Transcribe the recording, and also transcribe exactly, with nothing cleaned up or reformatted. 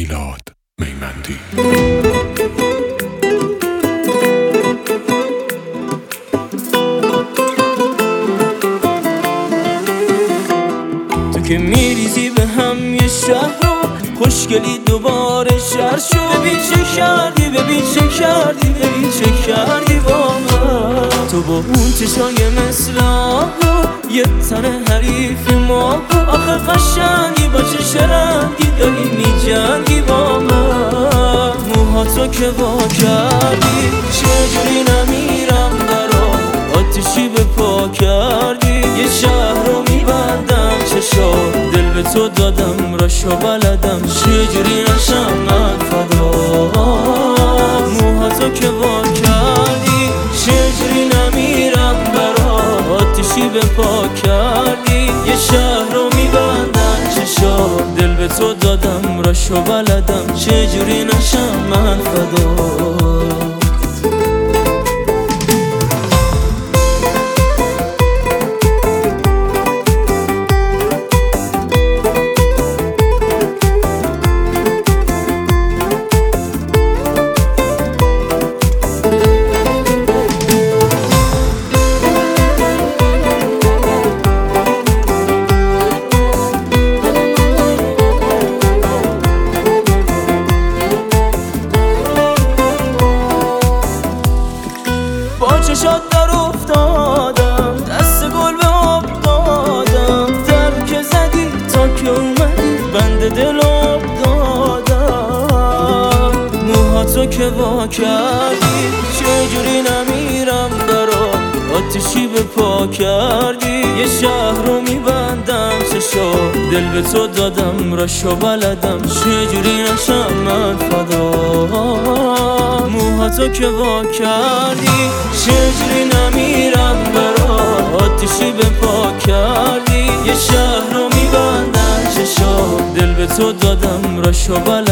میلاد میمندی. تو که میریزی به هم یه شهر رو، خوشگلی دوباره شهر شو. ببین چه کردی، ببین چه کردی، ببین چه کردی با من. تو با اون چشای مثل آهو، یه تن حریفی ما. آخه قشنگی با چه رنگی داری میجنگی با من. موهاتو که وا کردی، چجوری نمیرم برات، آتیشی به پا کردی. یه شهر رو میبندم چشا، دل به تو دادم راشو بلدم، چجوری نشم من فدا. موهاتو که وا کردی، چجوری نمیرم برات، آتیشی به پا کردی. یه شهر رو میبندم چشا، دل به تو دادم راشو بلدم، چجوری نشم من فدا. چشات در افتادم، دست گل به آب دادم. در که زدی تا که اومدی، بند دل آب دادم. موهاتو که وا کردی، چجوری نمیرم برات، آتیشی به پا کردی. یه شهر رو میبندم چشا، دل به تو دادم راشو بلدم، چجوری نشم من فدا. موهاتو که وا کردی، چجوری نمیرم برات، آتیشی به پا کردی. یه شهر رو میبندم چشا، دل به تو دادم راشو بلدم.